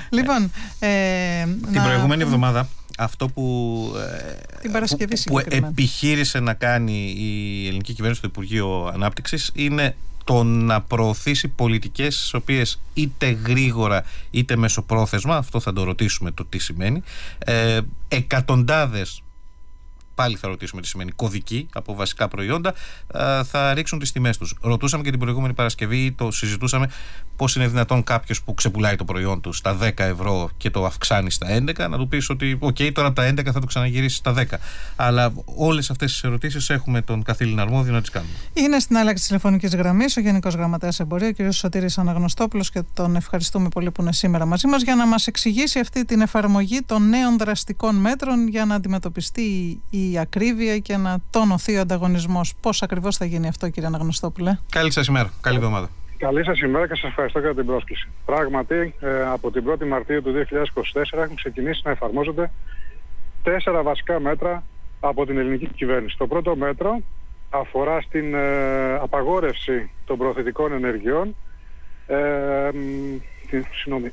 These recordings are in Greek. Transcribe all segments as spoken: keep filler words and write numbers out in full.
Λοιπόν, ε, την να... προηγούμενη εβδομάδα αυτό που, την Παρασκευή που, που επιχείρησε να κάνει η ελληνική κυβέρνηση στο Υπουργείο Ανάπτυξης είναι το να προωθήσει πολιτικές στις οποίες είτε γρήγορα είτε μεσοπρόθεσμα, αυτό θα το ρωτήσουμε το τι σημαίνει, ε, εκατοντάδες, πάλι θα ρωτήσουμε τι σημαίνει, κωδικοί από βασικά προϊόντα θα ρίξουν τις τιμές τους. Ρωτούσαμε και την προηγούμενη Παρασκευή, το συζητούσαμε, πώς είναι δυνατόν κάποιος που ξεπουλάει το προϊόν του στα δέκα ευρώ και το αυξάνει στα έντεκα, να του πεις ότι οκ, okay, τώρα από τα έντεκα θα το ξαναγυρίσει στα δέκα. Αλλά όλες αυτές τις ερωτήσεις έχουμε τον καθήλυνα αρμόδιο να τις κάνουμε. Είναι στην άλλαξη της τηλεφωνικής γραμμής ο Γενικός Γραμματέας Εμπορίου, κ. Σωτήρης Αναγνωστόπουλος, και τον ευχαριστούμε πολύ που είναι σήμερα μαζί μας για να μας εξηγήσει αυτή την εφαρμογή των νέων δραστικών μέτρων για να αντιμετωπιστεί η ακρίβεια και να τονωθεί ο ανταγωνισμός. Πώς ακριβώς θα γίνει αυτό, κύριε Αναγνωστόπουλε? Καλή σας ημέρα. Καλή εβδομάδα. Καλή σας ημέρα και σας ευχαριστώ για την πρόσκληση. Πράγματι, ε, από την πρώτη Μαρτίου του δύο χιλιάδες είκοσι τέσσερα έχουν ξεκινήσει να εφαρμόζονται τέσσερα βασικά μέτρα από την ελληνική κυβέρνηση. Το πρώτο μέτρο αφορά στην ε, απαγόρευση των προωθητικών ενεργειών, ε, την, συγγνώμη,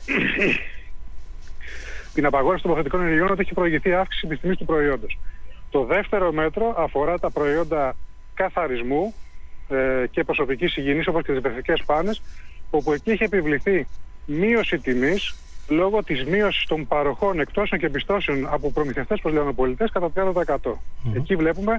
την απαγόρευση των προωθητικών ενεργειών ότι έχει προηγηθεί αύξηση της τιμής του προϊόντος. Το δεύτερο μέτρο αφορά τα προϊόντα καθαρισμού ε, και προσωπικής υγιεινής, όπως και τις υπερθετικές πάνες, όπου εκεί έχει επιβληθεί μείωση τιμής λόγω της μείωσης των παροχών εκτόσεων και πιστώσεων από προμηθευτές προς λιανοπολιτές κατά τριάντα τοις εκατό. Mm-hmm. Εκεί βλέπουμε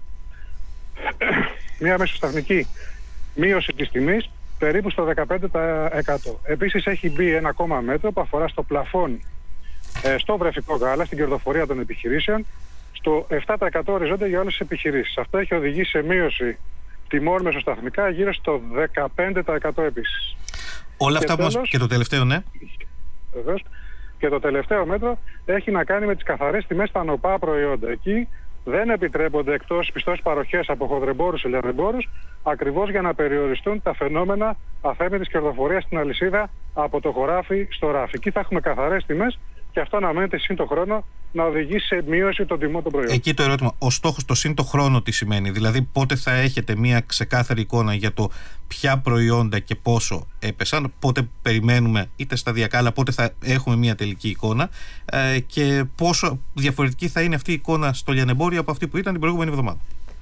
μια μεσοσταθμική μείωση της τιμής περίπου στο δεκαπέντε τοις εκατό. Επίσης έχει μπει ένα ακόμα μέτρο που αφορά στο πλαφόν ε, στο βρεφικό γάλα, στην κερδοφορία των επιχειρήσεων, στο επτά τοις εκατό οριζόντια για όλες τις επιχειρήσεις. Αυτό έχει οδηγήσει σε μείωση τιμών μεσοσταθμικά γύρω στο δεκαπέντε τοις εκατό επίσης. Όλα αυτά και, που τέλος, μας... και το τελευταίο, ναι. Βεβαίως. Και το τελευταίο μέτρο έχει να κάνει με τις καθαρές τιμές στα νοπά προϊόντα. Εκεί δεν επιτρέπονται εκτός πιστώσεις παροχές από χονδρεμπόρους ή λιανεμπόρους, ακριβώς για να περιοριστούν τα φαινόμενα αθέμητης κερδοφορίας στην αλυσίδα από το χωράφι στο ράφι. Εκεί θα έχουμε καθαρές τιμές και αυτό αναμένεται σύν το χρόνο να οδηγήσει σε μείωση των τιμών των προϊόντων. Εκεί το ερώτημα, ο στόχος το σύν το χρόνο τι σημαίνει? Δηλαδή πότε θα έχετε μια ξεκάθαρη εικόνα για το ποια προϊόντα και πόσο έπεσαν, πότε περιμένουμε είτε σταδιακά, αλλά πότε θα έχουμε μια τελική εικόνα ε, και πόσο διαφορετική θα είναι αυτή η εικόνα στο λιανεμπόριο από αυτή που ήταν την προηγούμενη εβδομάδα?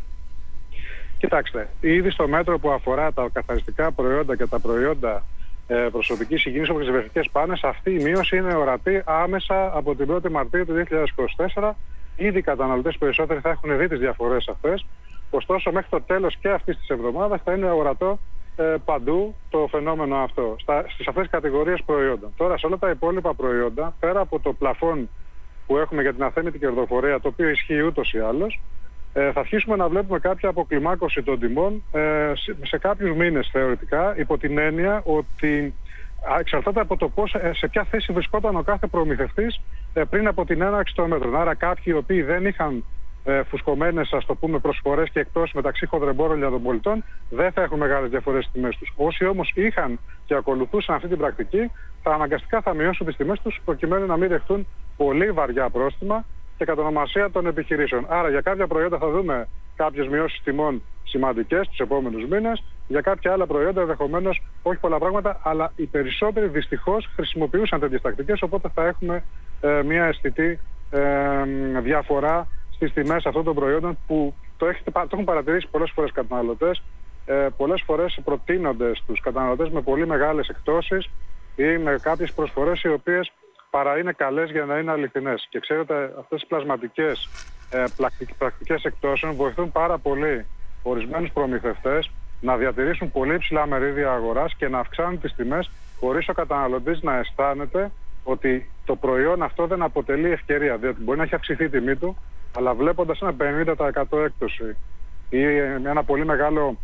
Κοιτάξτε, ήδη στο μέτρο που αφορά τα καθαριστικά προϊόντα και τα προϊόντα ε, προσωπικής υγιεινής όπως τις βρεφικές πάνες, αυτή η μείωση είναι ορατή άμεσα από την πρώτη Μαρτίου του δύο χιλιάδες είκοσι τέσσερα. Ήδη οι καταναλωτές περισσότεροι θα έχουν δει τις διαφορές αυτές. Ωστόσο, μέχρι το τέλος και αυτής της εβδομάδας θα είναι ορατό ε, παντού το φαινόμενο αυτό, στα, στις αυτές τις κατηγορίες προϊόντων. Τώρα, σε όλα τα υπόλοιπα προϊόντα, πέρα από το πλαφόν που έχουμε για την αθέμητη κερδοφορία, το οποίο ισχύει ούτως ή άλλως, ε, θα αρχίσουμε να βλέπουμε κάποια αποκλιμάκωση των τιμών ε, σε, σε κάποιους μήνες θεωρητικά, υπό την έννοια ότι εξαρτάται από το πώς, σε ποια θέση βρισκόταν ο κάθε προμηθευτής ε, πριν από την έναρξη των μέτρων. Άρα κάποιοι οι οποίοι δεν είχαν ε, φουσκωμένες, ας το πούμε, προσφορές και εκτός μεταξύ χονδρεμπόρων και λιανοπολιτών δεν θα έχουν μεγάλες διαφορές στις τιμές τους. Όσοι όμως είχαν και ακολουθούσαν αυτή την πρακτική, θα αναγκαστικά θα μειώσουν τις τιμές τους προκειμένου να μην δεχτούν πολύ βαριά πρόστιμα και κατονομασία των επιχειρήσεων. Άρα για κάποια προϊόντα θα δούμε κάποιες μειώσεις τιμών σημαντικές τους επόμενους μήνες. Για κάποια άλλα προϊόντα ενδεχομένως όχι πολλά πράγματα, αλλά οι περισσότεροι δυστυχώς χρησιμοποιούσαν τέτοιες τακτικές, οπότε θα έχουμε ε, μια αισθητή ε, διαφορά στις τιμές αυτών των προϊόντων που το, έχετε, το έχουν παρατηρήσει πολλές φορές καταναλωτές. Ε, πολλές φορές προτείνονται στους καταναλωτές με πολύ μεγάλες εκτόσεις ή με κάποιες προσφορές οι οποίες παρά είναι καλές για να είναι αληθινές. Και ξέρετε, αυτές οι πλασματικές ε, πρακτικές εκτόσεων βοηθούν πάρα πολύ ορισμένους προμηθευτές να διατηρήσουν πολύ υψηλά μερίδια αγοράς και να αυξάνουν τις τιμές χωρίς ο καταναλωτής να αισθάνεται ότι το προϊόν αυτό δεν αποτελεί ευκαιρία. Διότι μπορεί να έχει αυξηθεί η τιμή του, αλλά βλέποντας ένα πενήντα τοις εκατό έκπτωση ή ένα πολύ μεγάλο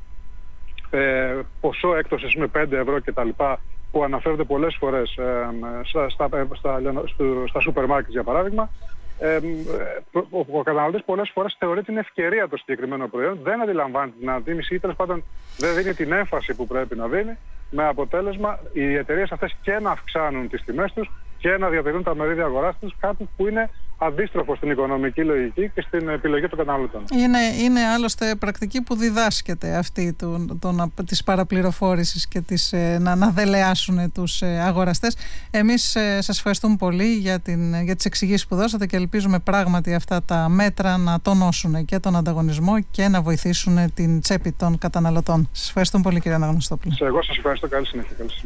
ε, ποσό έκπτωσης με πέντε ευρώ κτλ. Που αναφέρονται πολλές φορές ε, στα, στα, στα, στα σούπερ μάρκετ για παράδειγμα, ε, ο, ο καταναλωτής πολλές φορές θεωρεί την ευκαιρία το συγκεκριμένο προϊόν, δεν αντιλαμβάνει την αντίμηση ή τέλος πάντων δεν δίνει την έμφαση που πρέπει να δίνει, με αποτέλεσμα οι εταιρείες αυτές και να αυξάνουν τις τιμές τους και να διατηρούν τα μερίδια αγοράς τους, κάτι που είναι αντίστροφο στην οικονομική λογική και στην επιλογή των καταναλωτών. Είναι, είναι άλλωστε πρακτική που διδάσκεται αυτή του, τον, της παραπληροφόρησης και της, να, να δελεάσουν τους αγοραστές. Εμείς σας ευχαριστούμε πολύ για, την, για τις εξηγήσεις που δώσατε και ελπίζουμε πράγματι αυτά τα μέτρα να τονώσουν και τον ανταγωνισμό και να βοηθήσουν την τσέπη των καταναλωτών. Σας ευχαριστούμε πολύ, κύριε Αναγνωστόπουλε. Εγώ σας ευχαριστώ. Καλή συνέχεια.